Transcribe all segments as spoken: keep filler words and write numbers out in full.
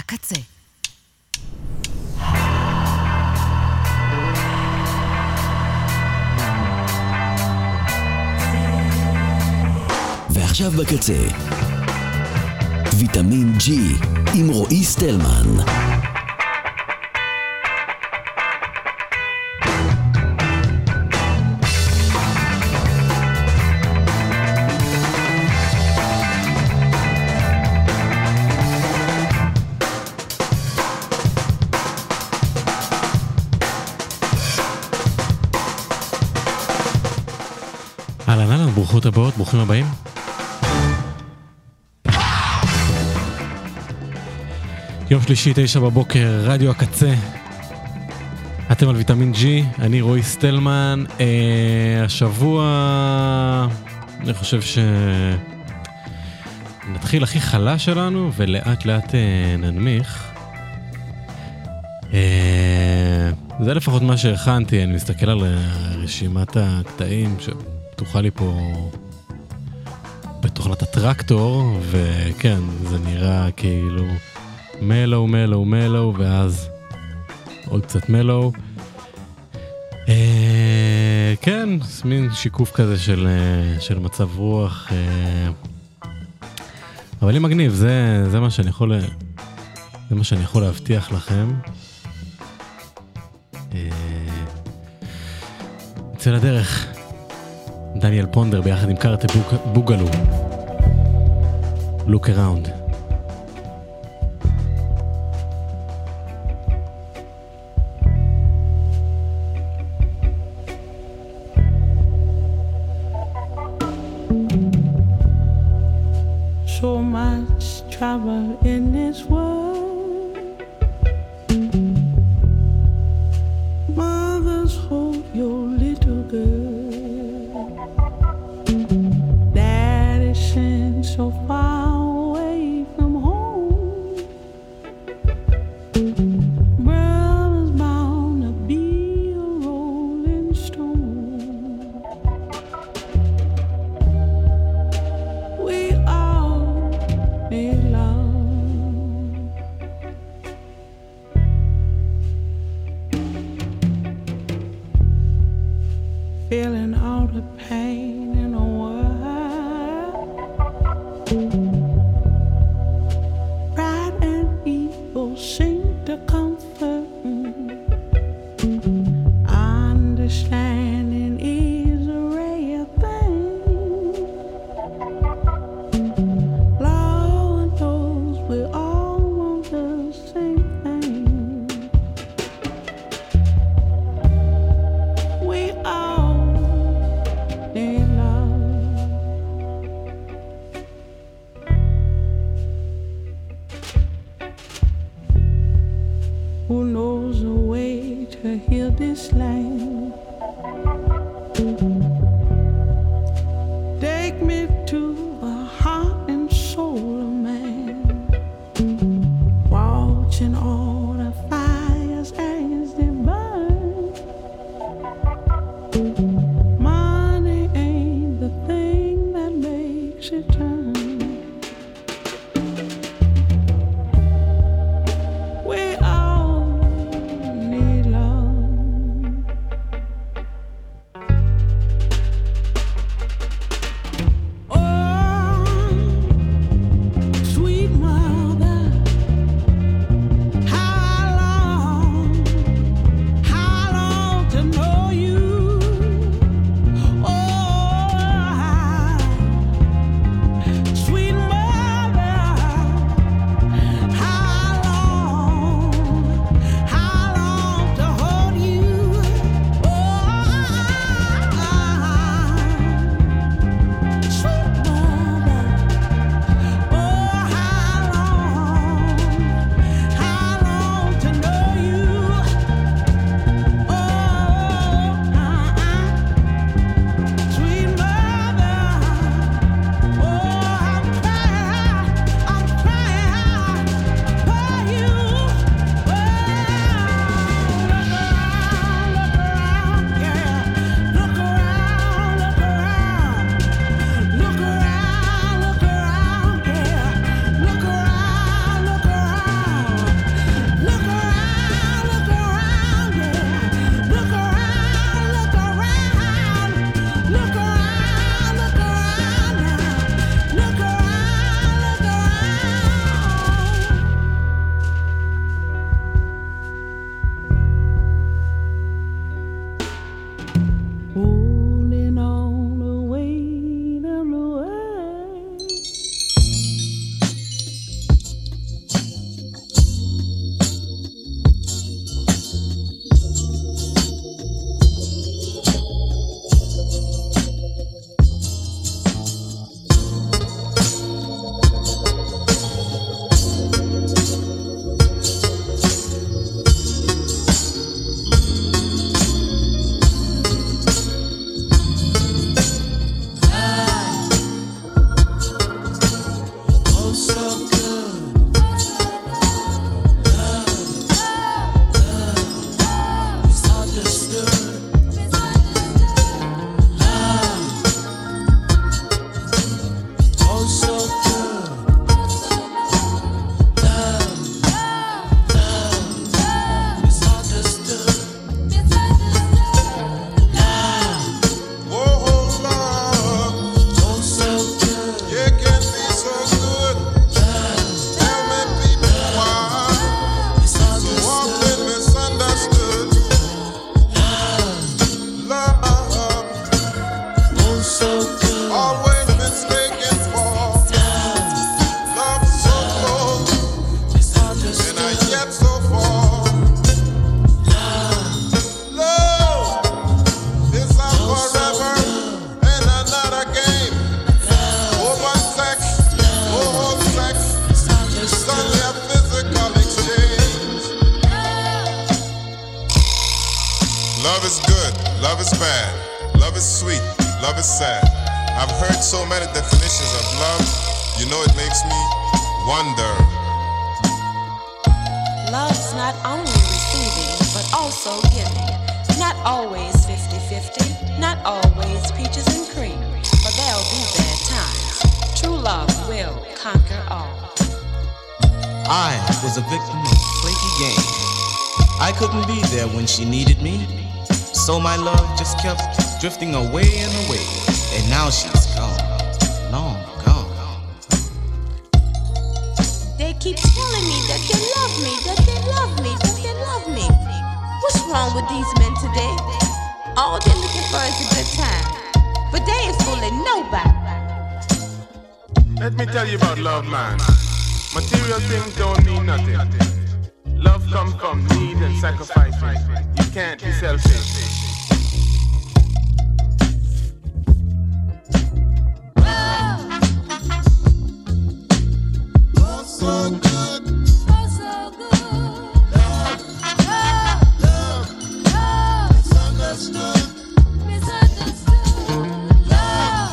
הקצה. ועכשיו בקצה, ויטמין ג'י עם רועי סטלמן. אהלן אהלן, ברוכות הבאות, ברוכים הבאים. יום שלישי, תשע בבוקר, רדיו הקצה. אתם על ויטמין ג'י, אני רועי סטלמן. אה, השבוע, אני חושב ש... נתחיל הכי חלש שלנו, ולאט לאט אה, ננמיך. אה, זה לפחות מה שהכנתי, אני מסתכל על רשימת הקטעים שפתוחה לי פה בתוכנת הטרקטור, וכן, זה נראה כאילו... מלו, מלו, מלו, ואז עוד קצת מלו. אה, כן, מין שיקוף כזה של, של מצב רוח. אה, אבל אם מגניב, זה, זה מה שאני יכול, זה מה שאני יכול להבטיח לכם. אה, יצא לדרך, דניאל פונדר ביחד עם קארטה בוגלו. Look around. So much trouble in this world. Mothers, hold your little girl. Daddy sent so far away from home. Brother's bound to be a rolling stone. We all need love. Feeling all the pain in the world. Pride and evil seem to comfort. Understanding is a rare thing. Lord knows we all want the same thing. We all need love. Who knows a way to heal this land? Take me to the heart and soul of man. Watching all the fires as they burn. Money ain't the thing that makes it turn. We all need love. is sad. I've heard so many definitions of love, you know it makes me wonder. Love's not only receiving, but also giving. Not always fifty-fifty, not always peaches and cream, but there'll be bad times. True love will conquer all. I was a victim of a flaky game. I couldn't be there when she needed me, so my love just kept drifting away and away, and now she's gone, long gone. They keep telling me that they love me, that they love me, that they love me. What's wrong with these men today? All they're looking for is a good time, but they ain't fooling nobody. Let me tell you about love, man. Material things don't mean nothing. Love comes from need and sacrificing. You can't be selfish. So good, oh so good. Love, love, love, love. Misunderstood, misunderstood. Love,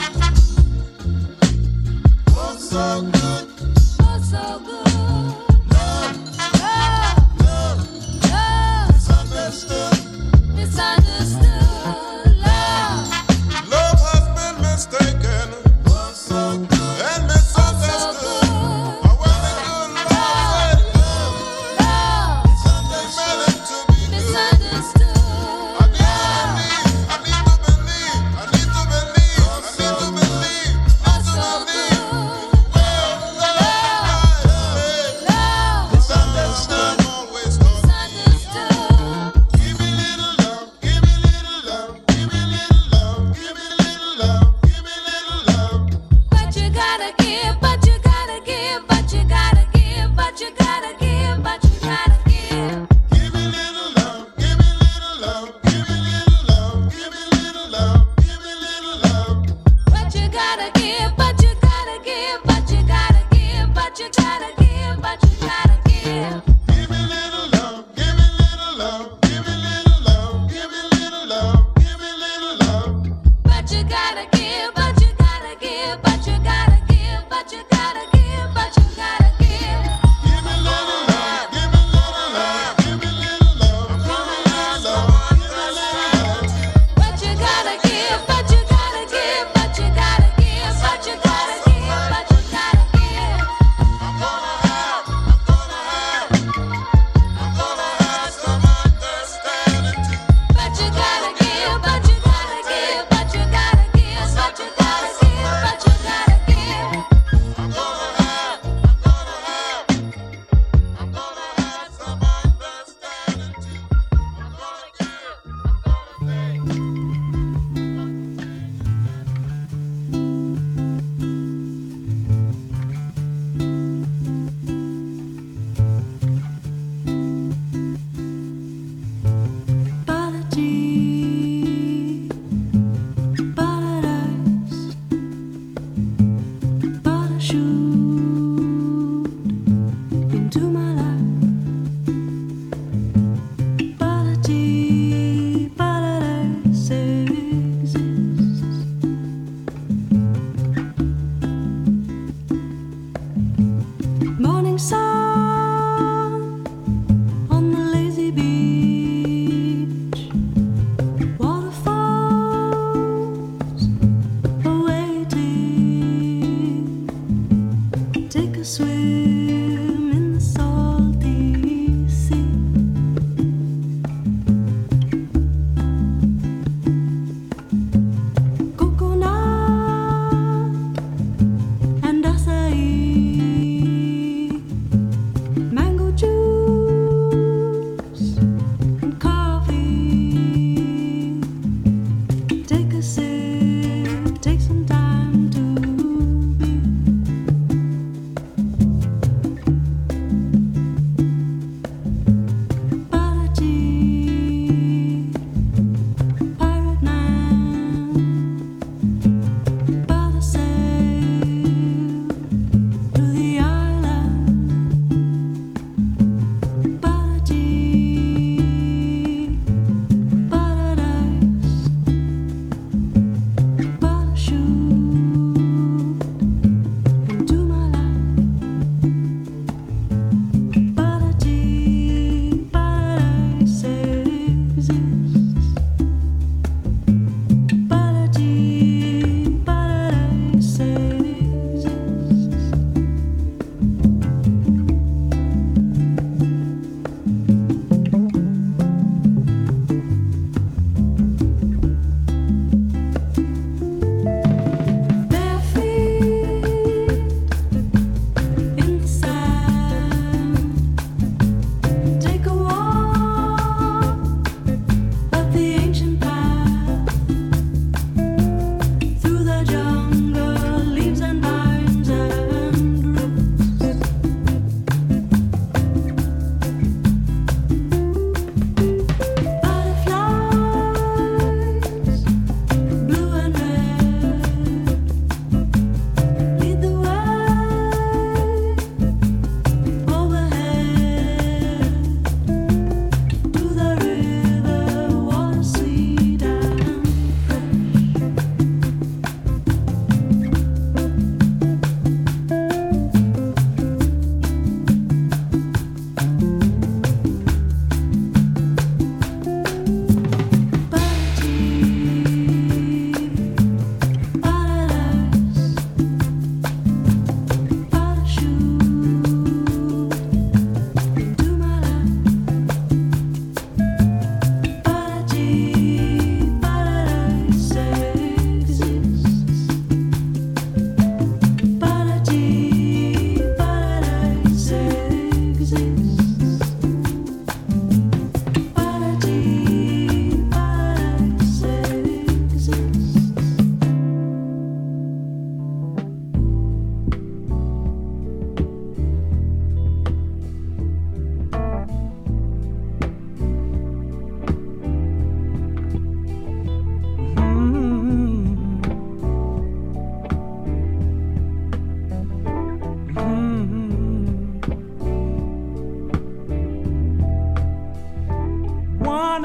oh so good, oh so good. Love, love, love, love. Misunderstood, misunderstood. Love, love has been mistaken, oh so good, and misunderstood. Take some time to be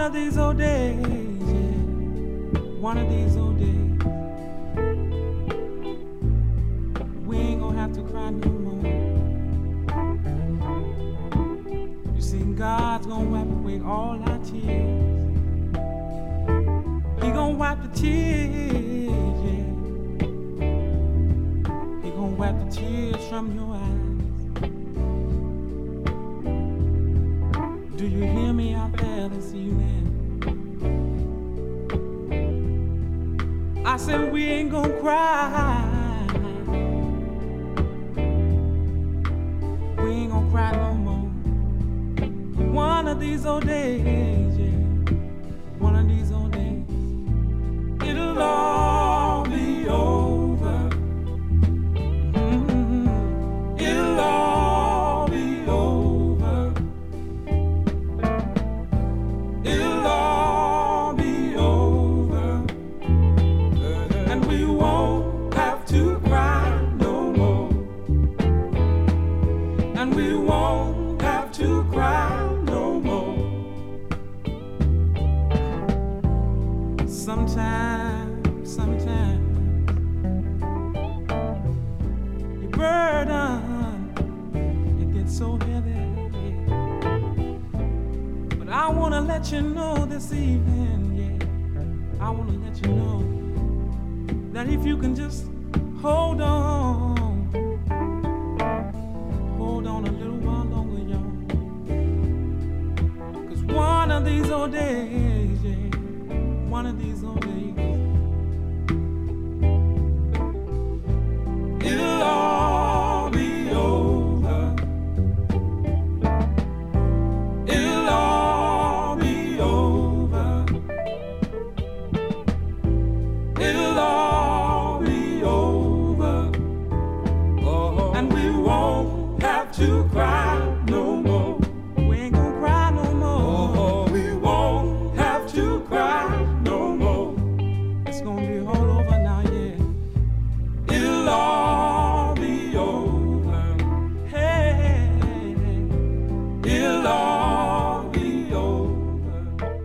of these old days, yeah, one of these old days, we ain't gonna have to cry no more. You see, God's gonna wipe away all our tears. He gonna wipe the tears, yeah. He gonna wipe the tears from your eyes. Do you hear me out there this evening? I said we ain't gonna cry. We ain't gonna cry no more. One of these old days, yeah. One of these old days, it'll all be over. Mm-hmm. It'll all be over. It'll all be over. And we won't have to cry no more. And we won't have to cry no more. Sometimes, sometimes your burden, it gets so heavy. But I wanna let you know this evening, yeah, I wanna let you know that if you can just hold on, hold on a little while longer, y'all. Cause one of these old days, yeah, one of these old days, it'll all be over. It'll all be over. It'll all be over. Oh, and we won't have to cry no more. We ain't gonna cry no more. Oh, we won't have to cry no more. It's gonna be all over now, yeah. It'll all be over. Hey, it'll all be over.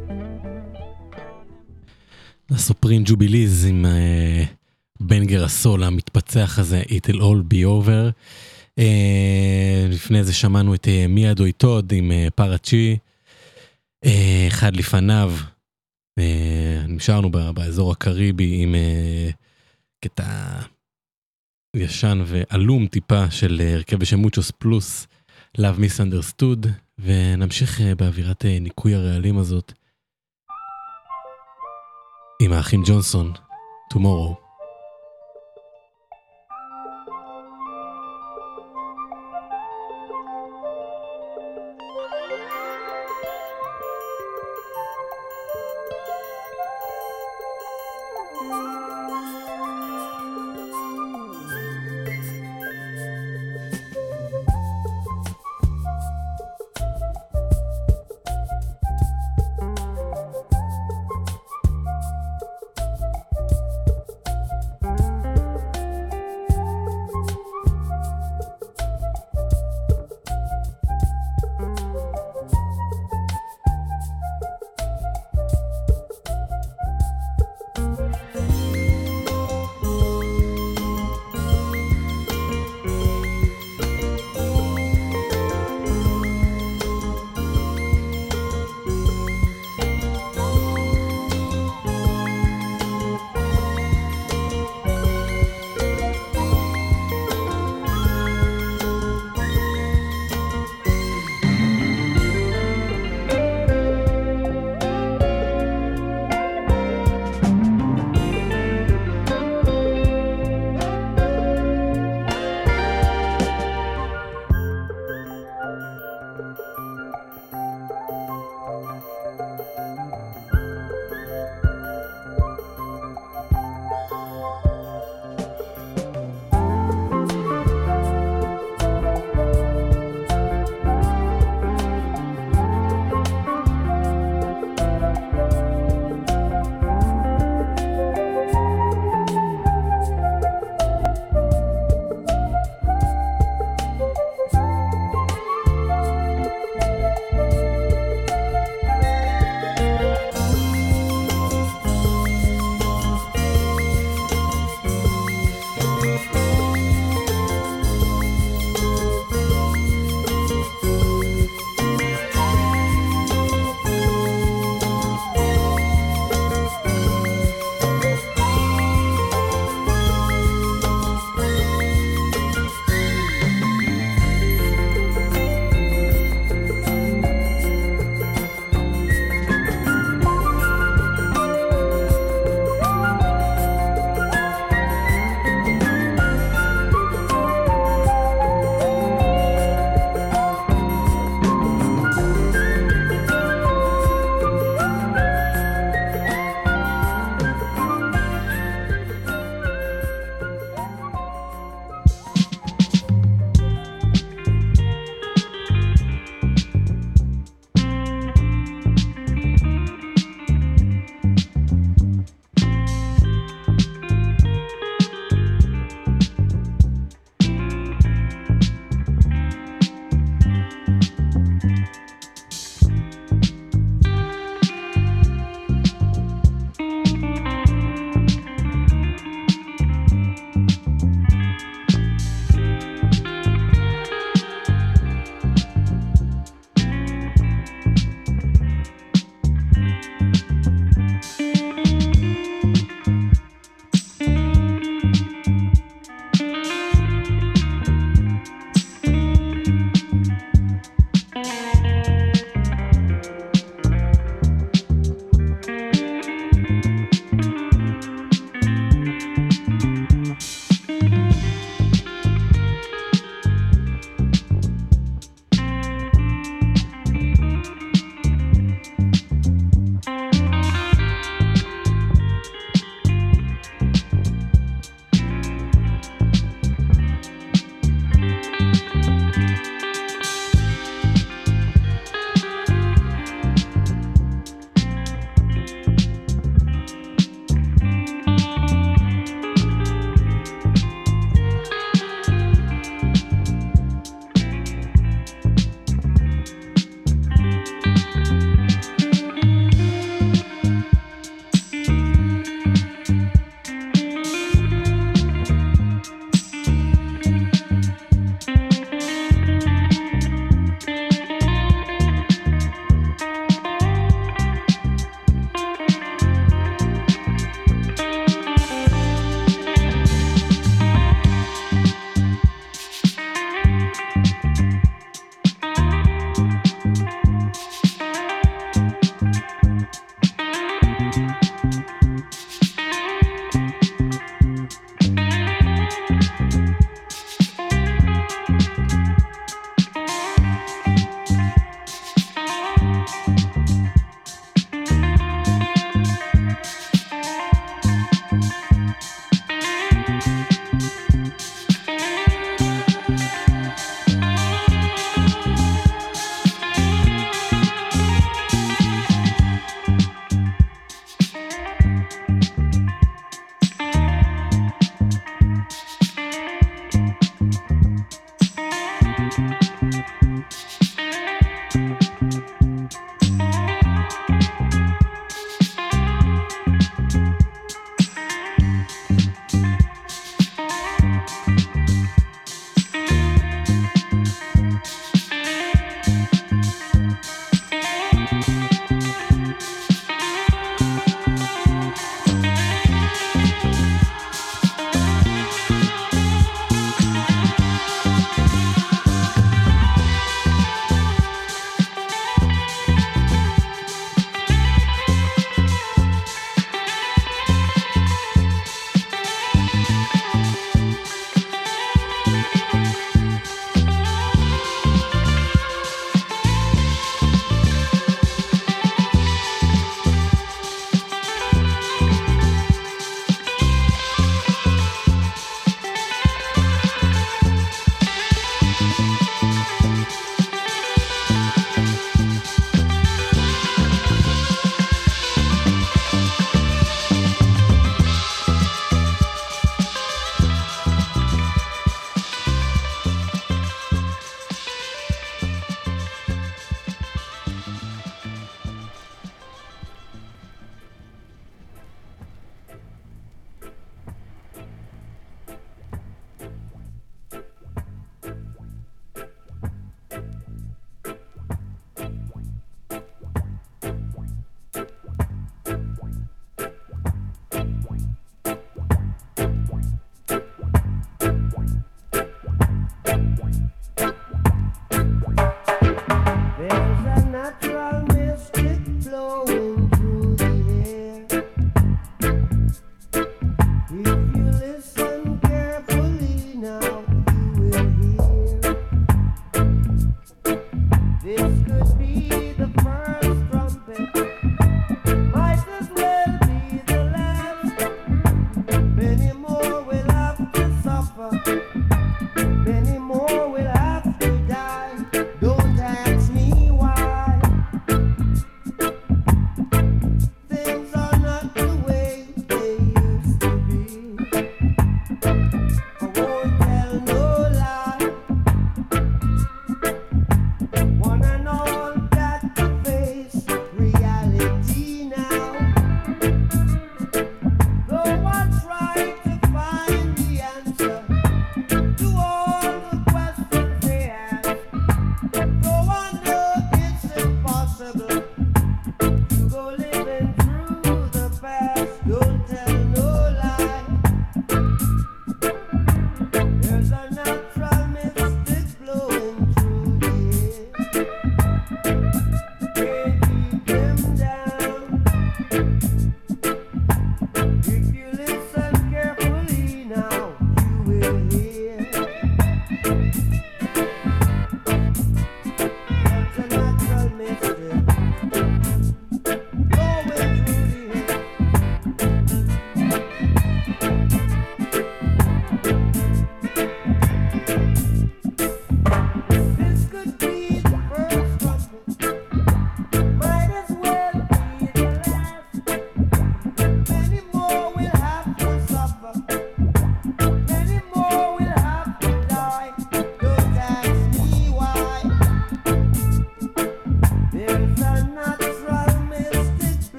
הסופרים ג'וביליז עם uh, בנגר הסול המתפצח הזה, It'll all be over. Uh, לפני זה שמענו את uh, מיה דויטוד עם uh, פארצ'י. Uh, אחד לפניו, uh, נשארנו ב- באזור הקריבי עם uh, קטע ישן ואלום טיפה של uh, הרכב בשם מוצ'וס פלוס, Love Misunderstood, ונמשיך uh, באווירת uh, ניקוי הרעלים הזאת עם האחים ג'ונסון, Tomorrow.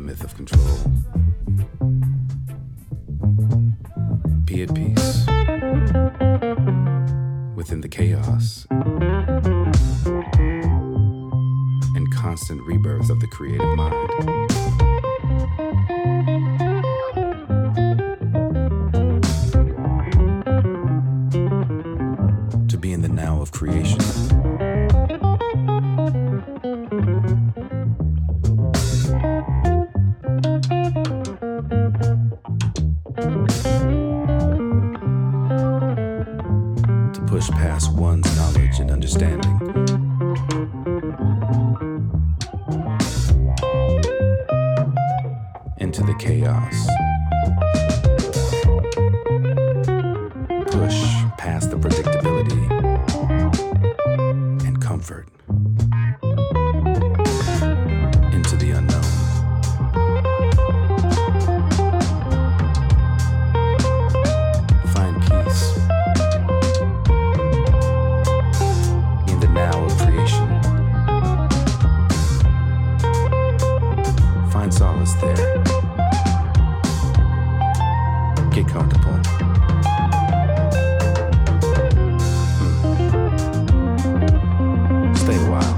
myth of control. Be at peace within the chaos and constant rebirth of the creative mind. To be in the now of creation. To push past one's knowledge and understanding. Into the chaos. Push past the predictability and comfort into the unknown. Find peace in the now of creation. Find solace there. Get comfortable. Stay a while.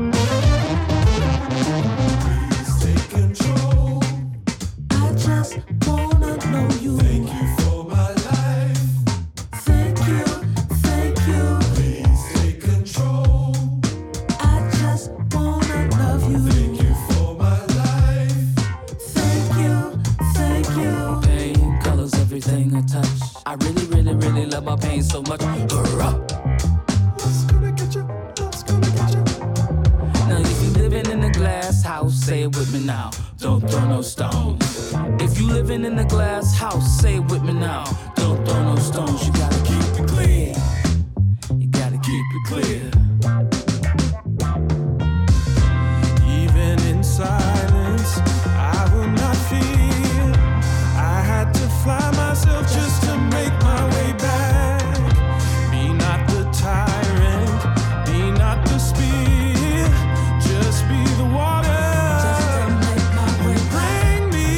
Please take control. I just wanna know you. Thank you for my life. Thank you, thank you. Please take control. I just wanna love you. Thank you for my life. Thank you, thank you. Pain colors everything I touch. I really, really, really love my pain so much. Hurrah! What's gonna get you? What's gonna get you? Now if you living in a glass house, say it with me now. Don't throw no stones. If you living in a glass house, say it with me now. Don't throw no stones. You gotta keep it clear. You gotta keep it clear. Even in silence, I will not fear. I had to fly myself just to make my way back. Be not the tyrant, be not the spear. Just be the water. Just to make my way back. Bring me,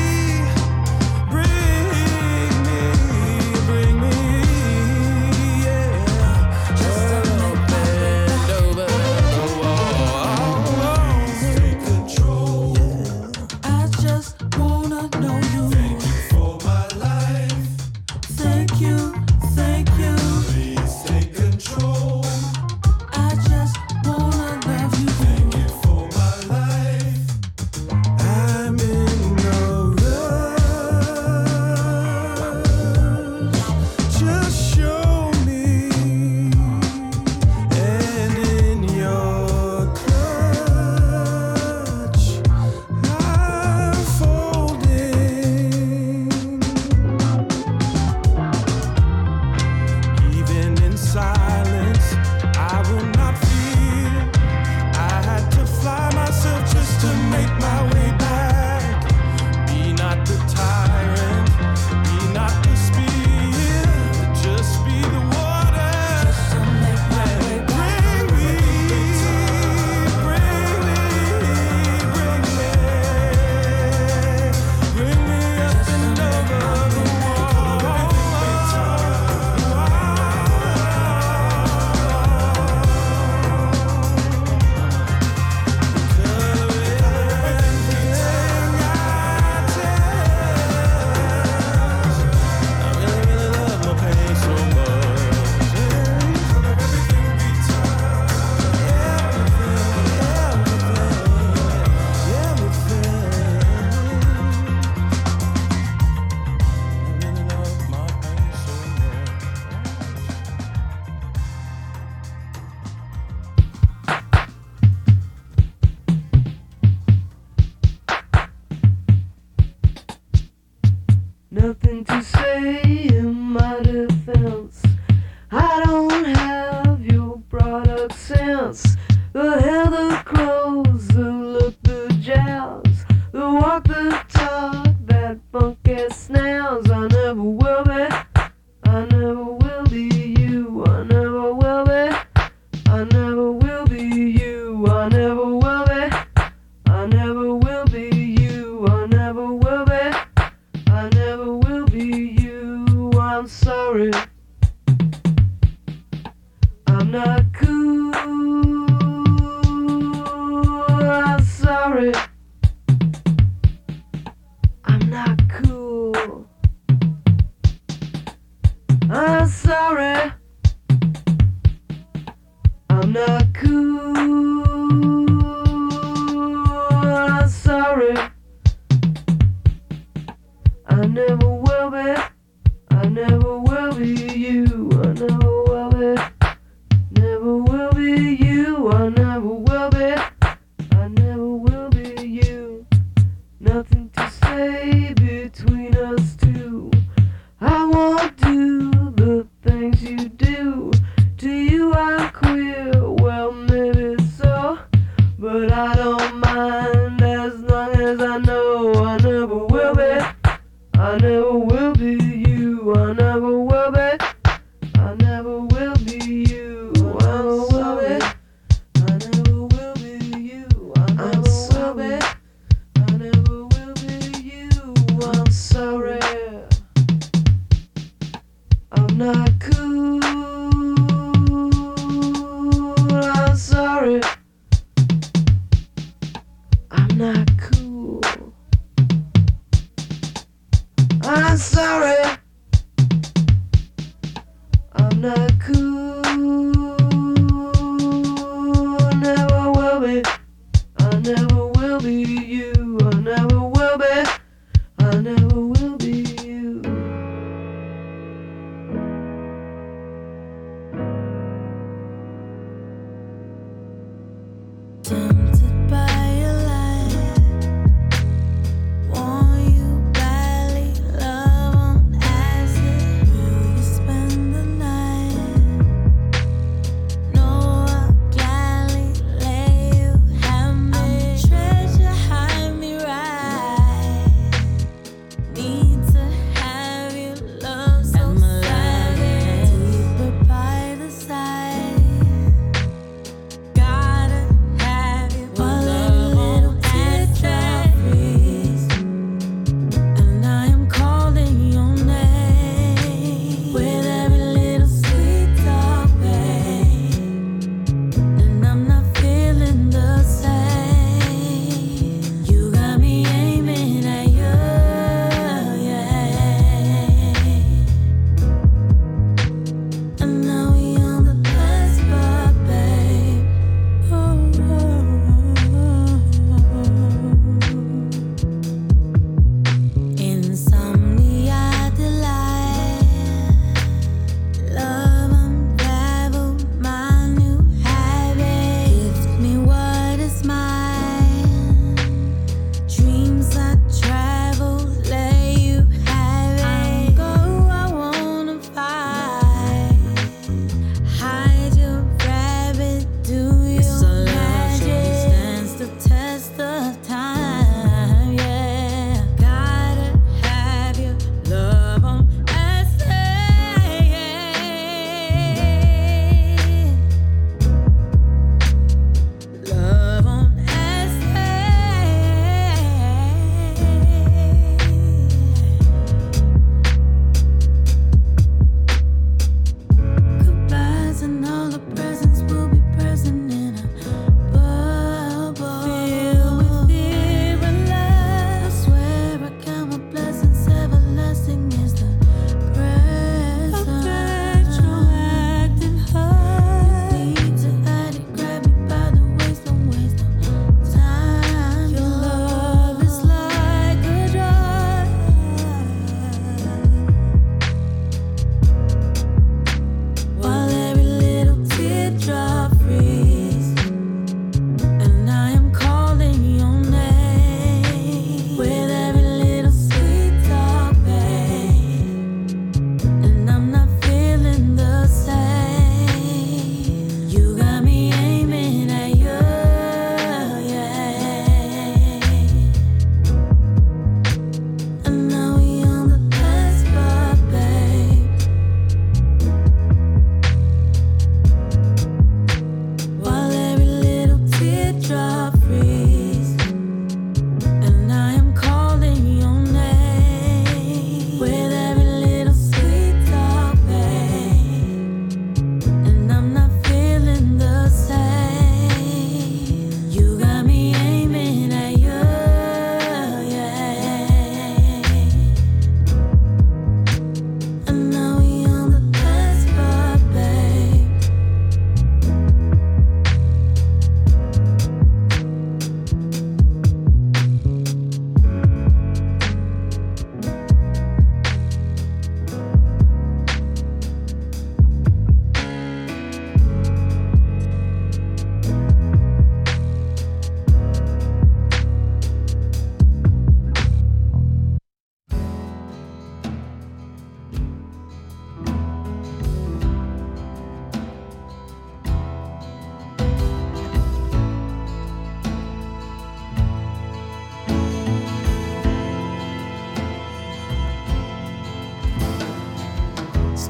bring me, bring me, yeah. Just to make my way back. Over the wall. Take control. I just wanna know you. Thank you for my life. Thank you, thank you. Please take control. I just wanna love you. Thank you for my life. I'm in no rush. Just show me, and in your clutch, I'm folding. Even in silence, I will not fear. I had to fly myself just to make my way back. Be not the tyrant, be not the spear. Just be the water. Just to make my way back. Bring me, bring me, bring me, bring me up and over the Nothing to say in my defense. I don't have your product sense. The hair, the clothes, the look, the jazz, the walk, the talk, that funky snails. I never will be, I never will be you. I never will be, I never will be you. I never will be, I never will be you. I I'm sorry. I'm not cool. I'm sorry. I'm not cool. I'm sorry. I'm not cool. I'm sorry. I never will be. I never will be you. I never will be. Never will be you. I never will be. I never will be you. Nothing to say between us two. I won't do the things you do. To you I'm queer. Well, maybe so, but I don't mind as long as I know I never will be. I never will be you. I never will be. I never will be you. I never will be. I never will be you. I never will be. I never will be you. I'm sorry. I'm not cool. I'm sorry. I'm not cool. I'm sorry. I'm not cool. Never will be. I never will be you. I never will be. I never will be you. Tempted by your light, want you badly, love on acid. Will you spend the night?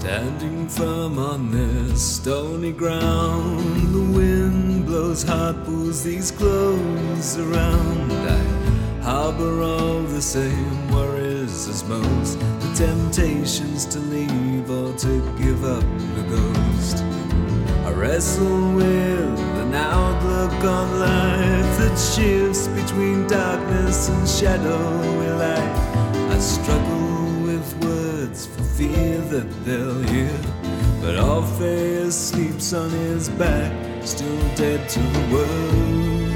Standing firm on this stony ground, the wind blows hot, pulls these clothes around. I harbor all the same worries as most, the temptations to leave or to give up the ghost. I wrestle with an outlook on life that shifts between darkness and shadowy light. I struggle with words for fear that they'll hear, but Orpheus sleeps on his back, still dead to the world.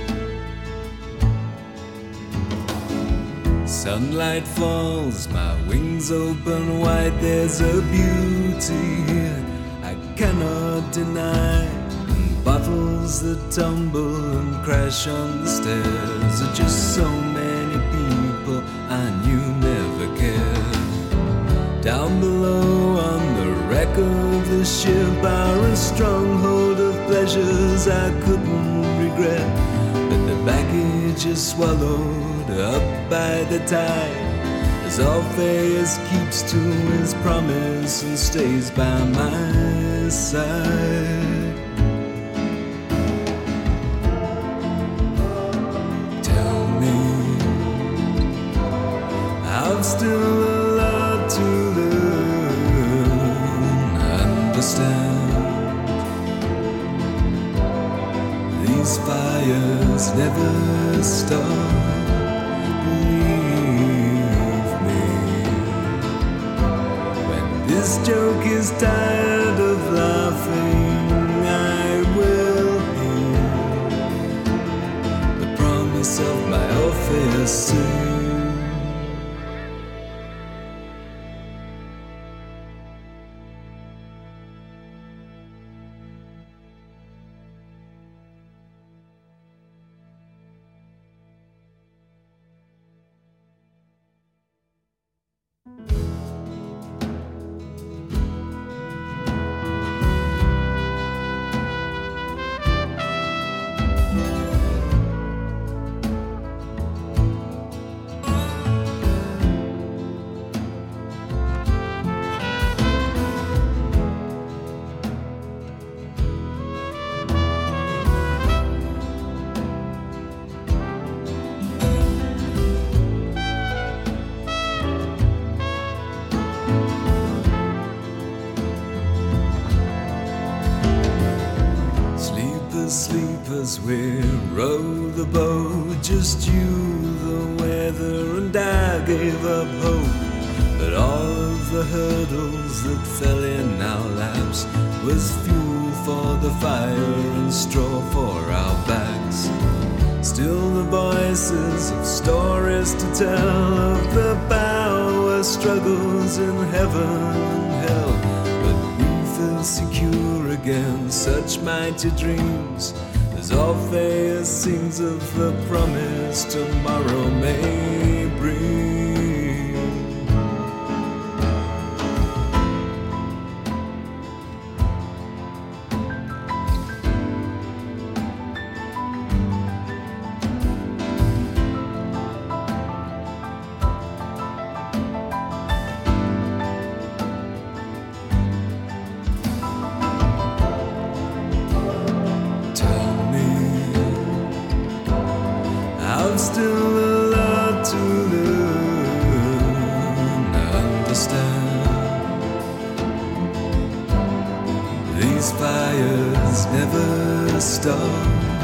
Sunlight falls, my wings open wide, there's a beauty here I cannot deny. And bottles that tumble and crash on the stairs are just so many people I knew never cared. Down below on the wreck of the ship are a stronghold of pleasures I couldn't regret, but the baggage is swallowed up by the tide as Orpheus keeps to his promise and stays by my side. Tell me, I've still a lot to learn, understand. These fires never stop. This joke is tired of laughing, I will hear the promise of my Orpheus soon. Sleepers, we row the boat, just you, the weather, and I gave up hope. But all of the hurdles that fell in our laps was fuel for the fire and straw for our backs. Still the voices of stories to tell of the power struggles in heaven and hell, but we feel secure against such mighty dreams as Orpheus sings of the promise tomorrow may bring. Still a lot to learn, understand. These fires never stop.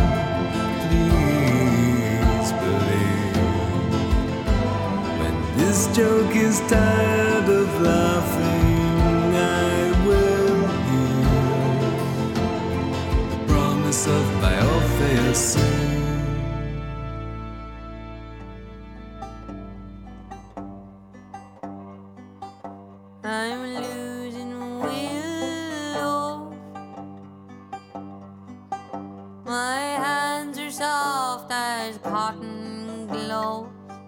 Please believe when this joke is tired of laughing, I will hear the promise of my Orpheus soon. I'm losing will. My hands are soft as cotton gloves.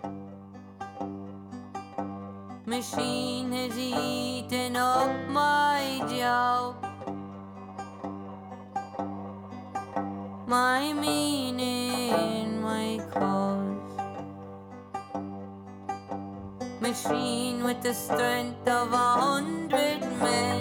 Machine has eaten up my job. My meaning, my cause. Machine with the strength of a hundred men.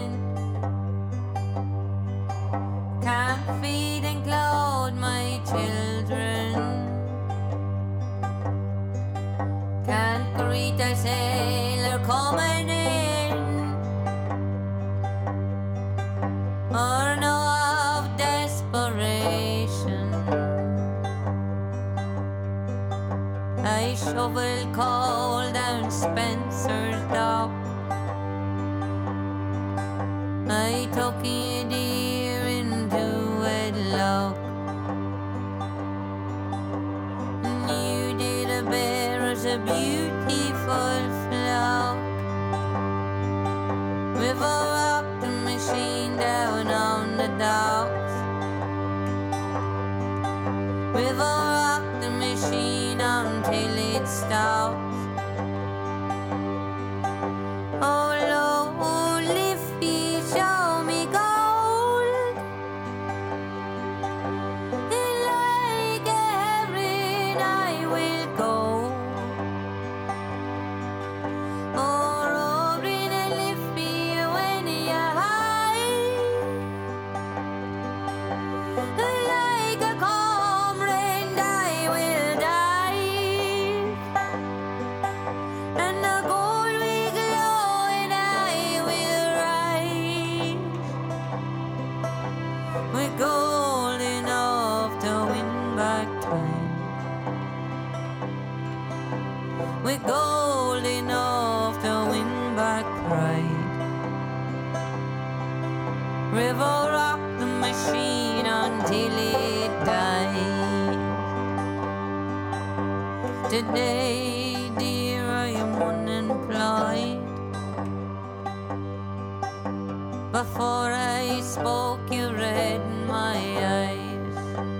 sailor coming in, or know of desperation. I shovel coal down Spencer's dock. I took a deer into wedlock. And you did a bear as a beautiful flock. River rocked the machine down on the docks. River rocked the machine until it stops. Oh Lord, lift me, show me gold. And like Erin I will go. Oh Robin, and lift me when you're high. Like a comrade I will die. And the gold will glow and I will rise. We're gold enough to win back time. We're gold enough to win back pride. River rock the machine until it dies. Today, dear, I am unemployed. Before I spoke, you read my eyes.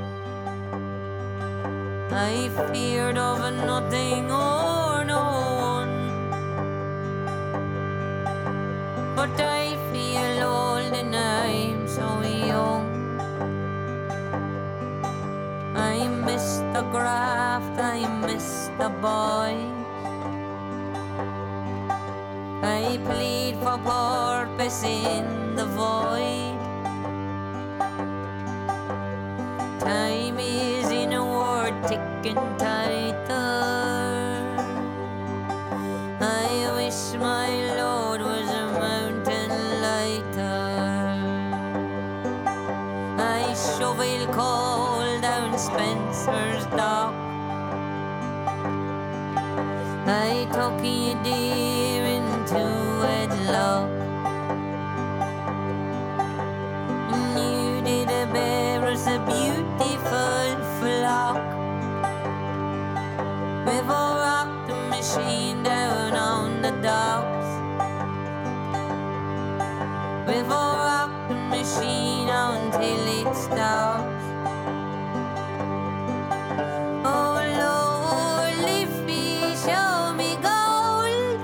I feared of nothing or no one, but I feel old and I'm so young. I miss the graft, I miss the boys. I plead for purpose in the void. Time is in a word ticking tighter. I wish my Lord was a mountain lighter. I shovel coal down Spencer's dock. I took a deer into wedlock. And you did a bear as a beautiful flock. River rocked the machine down on the docks. River rocked the machine until it stops. Oh Lord, lift me, show me gold.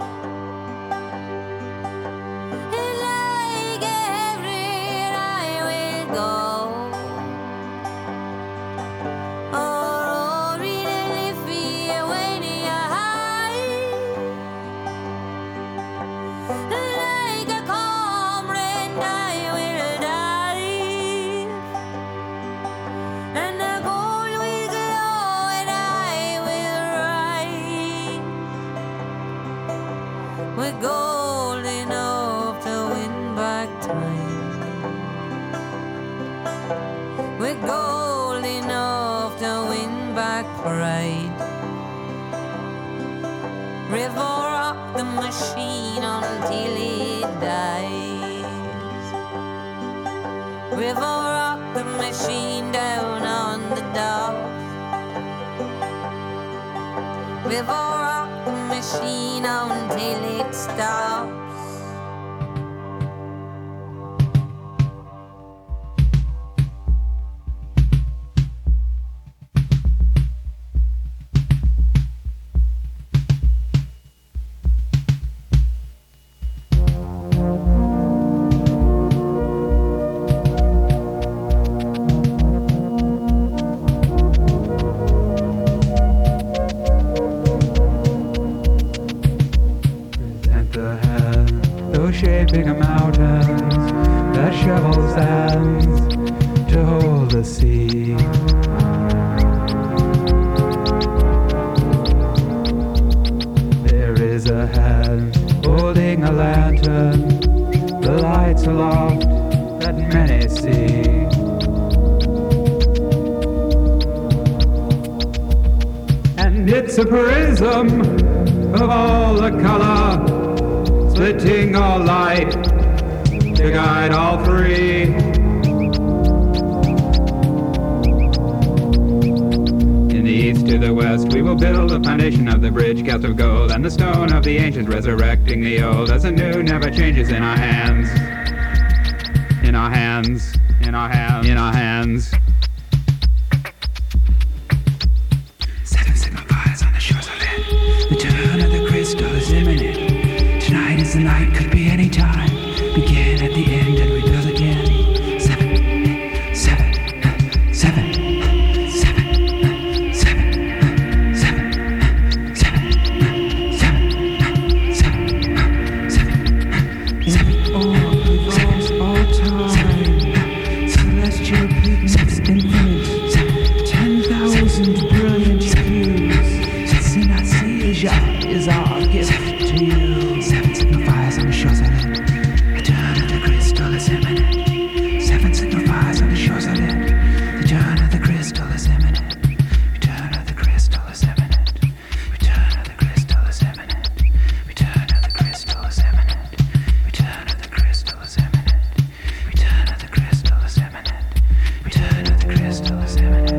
And like Erin I will go. Oh Rory, lift me when you're high. Like a comrade I will die. And the gold will glow and I will rise. We're gold enough to win back time. We're gold enough to win back pride. River rock the machine until it dies. River rock the machine down on the docks. River rock the machine until it stops. Shaping mountains that shovel sands to hold the sea. There is a lantern, the lights aloft that many see. And it's a prism of all the color, splitting all light to guide all three. In the east to the west, we will build the foundation of the bridge cast of gold, and the stone of the ancients resurrecting the old, as the new never changes in our hands. In our hands, in our hands, in our hands. Seven signifiers on the shores of it. The turn of the crystal is imminent. Tonight is the night, could be any time. Begin at the end and rebuild again. Seven, seven, seven, seven, seven, seven, seven, seven, seven, seven, seven. Oh, revolves all time. Celestial pigments infinite. Ten thousand brilliant hues. Synesthesia is our gift to you. Seven signifiers on the shores of it. Return of the crystal is imminent. Seven signifiers on the shores of it. Return of the crystal is imminent. Return of the crystal is imminent. Return of the crystal is imminent. Return of the crystal is imminent. Return of the crystal is imminent. Return of the crystal is imminent. Return of the crystal is imminent.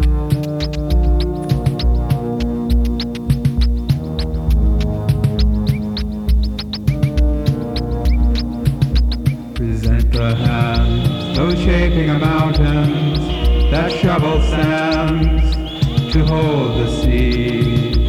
Present the hands, those shaping a mountains, that shovel sands to hold the sea.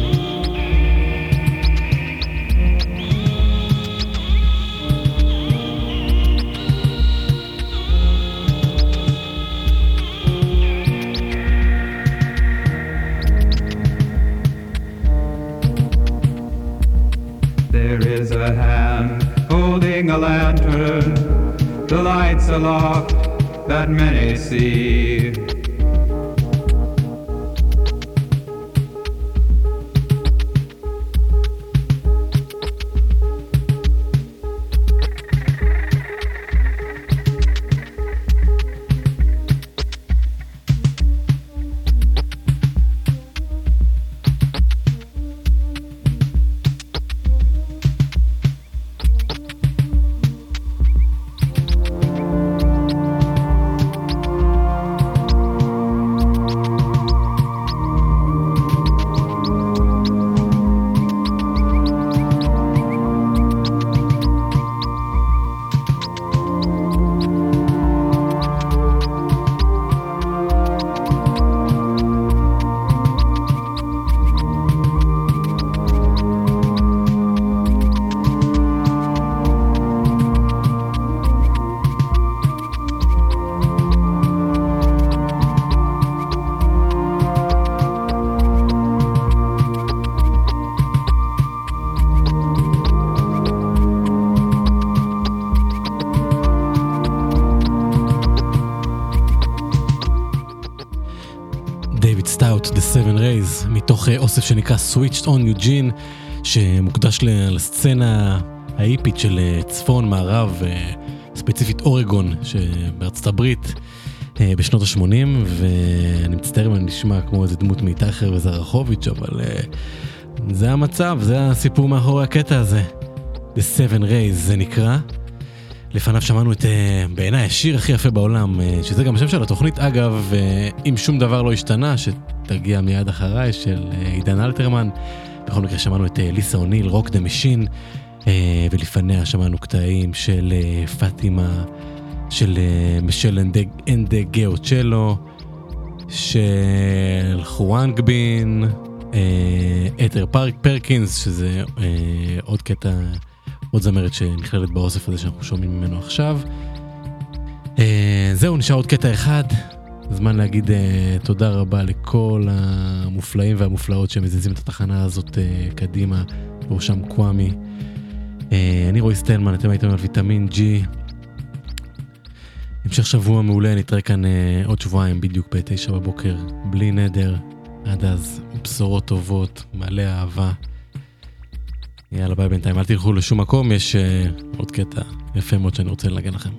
There is a hand holding a lantern, the lights aloft that many see. The Seven Rays, מתוך אוסף שנקרא Switched on Eugene, שמוקדש לסצנה ההיפית של צפון מערב, ספציפית אורגון שבארצות הברית בשנות ה-שמונים, ואני מצטער אם אני נשמע כמו איזה דמות מאיתחר וזרחוביץ', אבל זה המצב, זה הסיפור מאחורי הקטע הזה. The Seven Rays זה נקרא. לפניו שמענו את, בעיניי, השיר הכי יפה בעולם, שזה גם השם של התוכנית, אגב, אם שום דבר לא השתנה, שתגיע מיד אחריי, של עידן אלתרמן. בכל מקרה שמענו את ליסה אוניל, רוק דה משין, ולפניה שמענו קטעים של פאטימה, של משל אנדגאו צ'לו, של חואנג בין, אתר פארק פרקינס, שזה עוד קטע, עוד זמרת שנכללת באוסף הזה שאנחנו שומעים ממנו עכשיו. זהו, נשאר עוד קטע אחד. זמן להגיד תודה רבה לכל המופלאים והמופלאות שמזיזים את התחנה הזאת קדימה, בראשם קוואמי. אני רועי סטלמן, אתם הייתם על ויטמין ג'י. המשך שבוע מעולה, נתראה כאן עוד שבועיים בדיוק בתשע בבוקר, בלי נדר. עד אז, בשורות טובות, מלא אהבה. יאללה ביי בינתיים, אל תלכו לשום מקום, יש uh, עוד קטע יפה מאוד שאני רוצה לנגן לכם.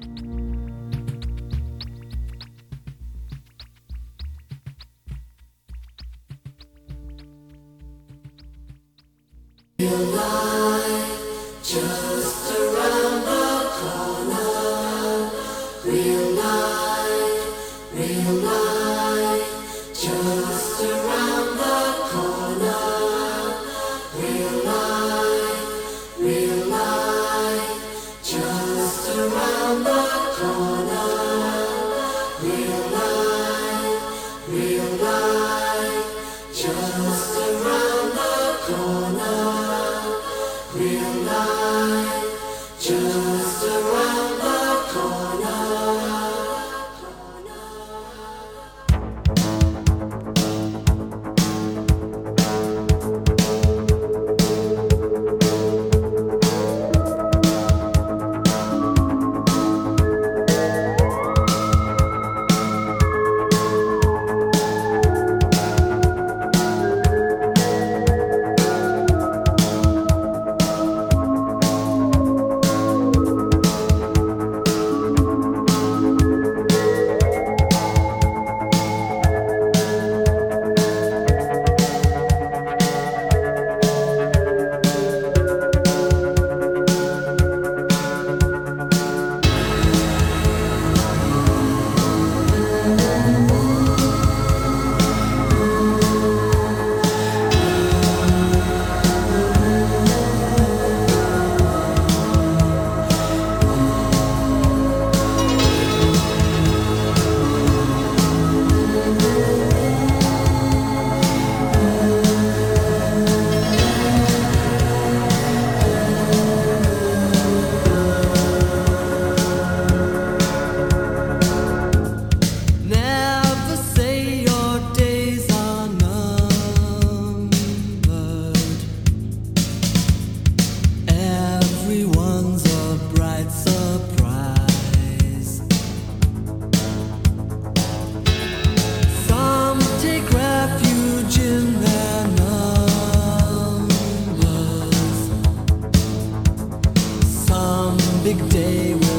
big day.